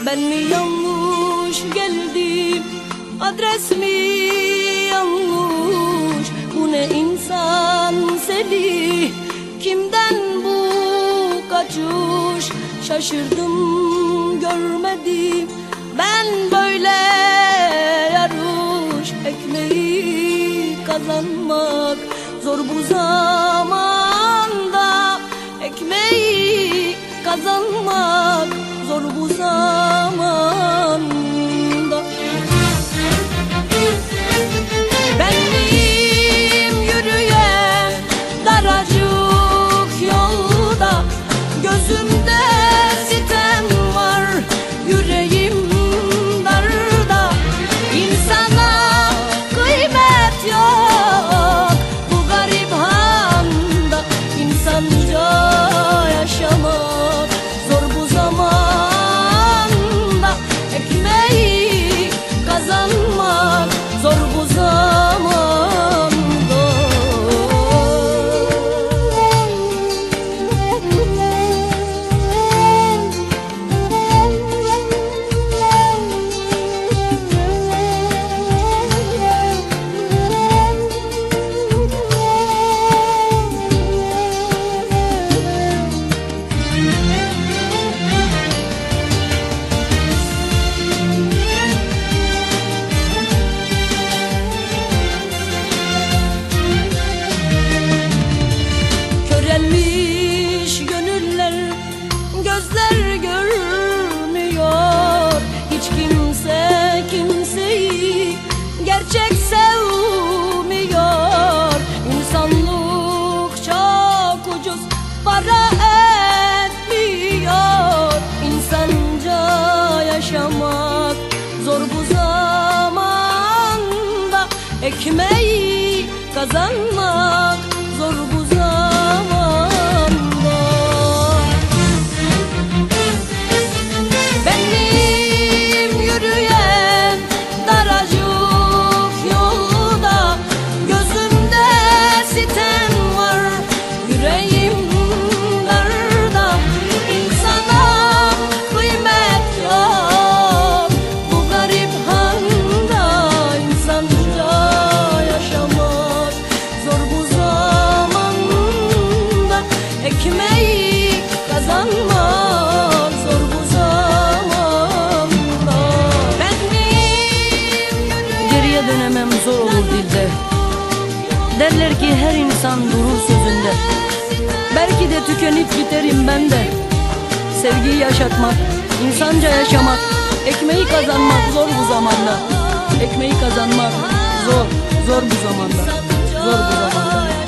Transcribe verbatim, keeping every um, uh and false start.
Ben mi yanlış geldim, adres mi yanlış? Bu ne insan seli, kimden bu kaçış? Şaşırdım görmedim ben böyle yarış. Ekmeği kazanmak zor bu zamanda, ekmeği kazanmak zor bu zamanda. Benim yürüyen daracık yolda, gözümde sitem var, yüreğim darda. İnsana kıymet yok bu garip handa, insanca yaşamak zor bu zamanda, ekmeği kazanmak zor bu zamanda. Körelmiş gönüller, gözler görmüyor. Hiç kimse kimseyi gerçek sevmiyor. İnsanlık çok ucuz para etmiyor. İnsanca yaşamak zor bu zamanda, ekmeği kazanmak zor bu zamanda. Benim yürüyen daracık yolda, gözümde sitem var, yüreğim darda. İnsana kıymet yok bu garip handa, insanca yaşamak zor bu zamanda, ekmeği kazanmak zor bu zamanda. Benim Geriye dönemem zor olur dilde. Derler ki her insan durur sözünde. Belki de tükenip biterim ben de. Sevgiyi yaşatmak, insanca yaşamak, ekmeği kazanmak zor bu zamanda. Ekmeği kazanmak zor, zor bu zamanda. Zor bu zamanda.